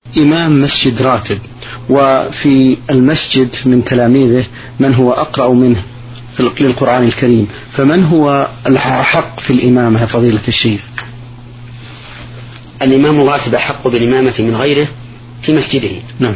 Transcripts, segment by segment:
إمام مسجد راتب، وفي المسجد من تلاميذه من هو أقرأ منه للقرآن الكريم، فمن هو الأحق في الإمامة فضيلة الشيخ؟ الإمام الراتب أحق بالإمامة من غيره في مسجده. نعم.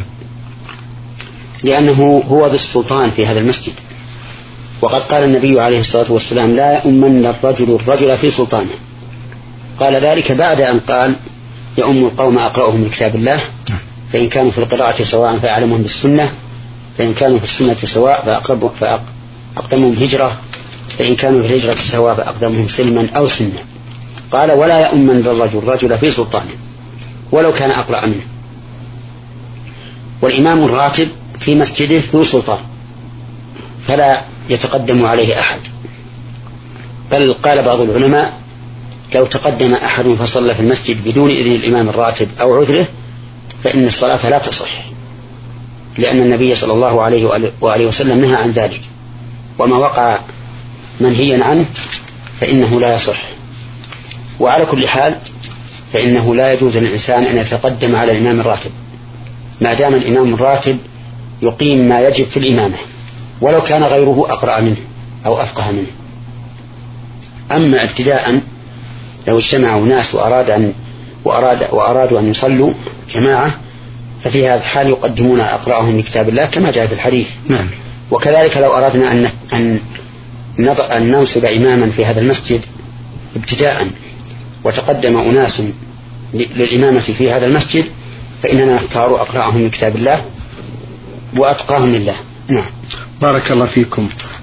لأنه هو ذو السلطان في هذا المسجد، وقد قال النبي عليه الصلاة والسلام: لا يؤمن الرجل في سلطانه. قال ذلك بعد أن قال: يؤم القوم أقرأهم لكتاب الله، فإن كانوا في القراءة سواء فأعلمهم بالسنة، فإن كانوا في السنة سواء فأقدمهم هجرة، فإن كانوا في الهجرة سواء فأقدمهم سلما أو سنا. قال: ولا يؤمن الرجل في سلطانه ولو كان أقرأ منه. والإمام الراتب في مسجده ذو سلطان، فلا يتقدم عليه أحد، بل قال بعض العلماء: لو تقدم أحد فصلى في المسجد بدون إذن الإمام الراتب أو عذره فإن الصلاة لا تصح، لأن النبي صلى الله عليه وآله وسلم نهى عن ذلك، وما وقع منهيا عنه فإنه لا يصح. وعلى كل حال فإنه لا يجوز للإنسان أن يتقدم على الإمام الراتب ما دام الإمام الراتب يقيم ما يجب في الإمامة، ولو كان غيره أقرأ منه أو أفقه منه. أما ابتداء لو اجتمعوا ناس وأرادوا أن يصلوا جماعة، ففي هذا الحال يقدمون أقرأهم لكتاب الله كما جاء في الحديث. نعم. وكذلك لو أردنا أن ننصب إماما في هذا المسجد ابتداء وتقدم أناس للإمامة في هذا المسجد، فإننا نختار أقرأهم لكتاب الله وأتقاهم لله. نعم. بارك الله فيكم.